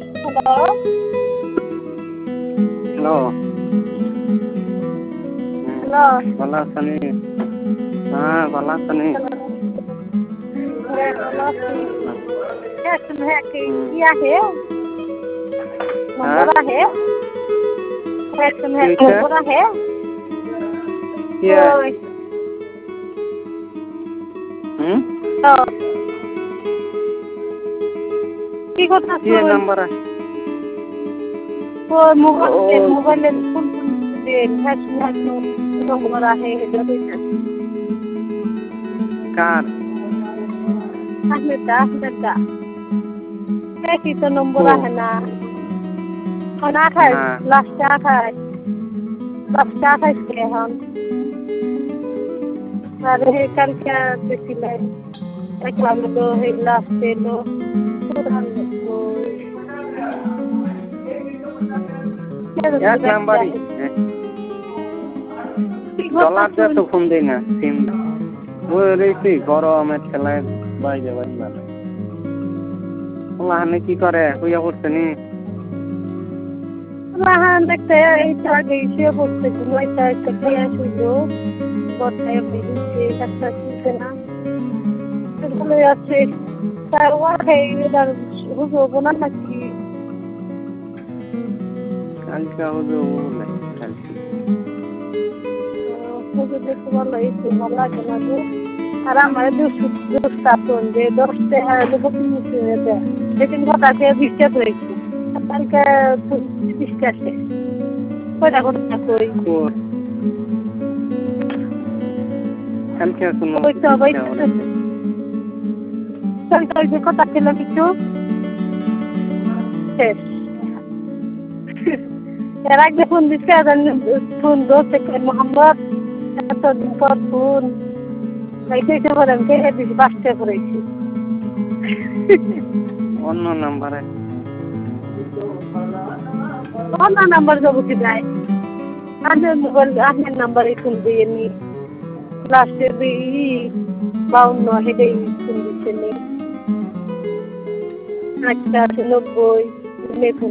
Hello, hello. Hello, ভালো আছেন? হ্যাঁ, ভালো আছেন? হ্যাঁ ভালো আছি। হ্যাঁ কি आहे হ্যাঁ, नंबर आहे কি হয়েছে? नंबर आहे কি होय হুম? কি কথা কি নাম্বার? हो मोबाईल फोन नंबर आहे কার? ahmed da काय तिचा नंबर हो. आहे ना पण 28 না, लास्ट 28 के हम अरे हे कालच्या दिवशीला एक वाजलो हे लास्ट लो এক নাম্বারই। ডলার দিয়ে তো ফোন দেই না সিম। ওই রয়েছি গরমের ঠেলায় বাইরে বাইরে ওখানে কি করে হইয়া পড়ছে নি? Lahan nagtaya siya po sa July sa kaya sudo bot ay bilusi kasta sina tulo yache tarwa hay dar huzo bonan naki কালকে হুজুর বলে কালকে huzo de wala isi wala gana আর আমার দুষ্টা ফোন যে 10 টাকা দেবো কিনতে হবে সেদিন ঘটাকে 20 টাকা করেছি কালকে 20 টাকা কয়টা ঘটা কই কালকে কোনো ওই তো কালকে ওই যে কথা ছিল কিছু শেষ এর আগে ফোন দিচ্ছে ফোন দোষে মোহাম্মদ এতদিন পর ফোন এইটা করে আমি কে দিছি 5 টাকা করেছি অন্য নাম্বারে অন্য নাম্বার যাবো কি যায় আপনার মোবাইল আপনার নাম্বারে ফোন দিয়ে নি লাস্টে 52 হেডেই ফোন দিচ্ছে নি 90 90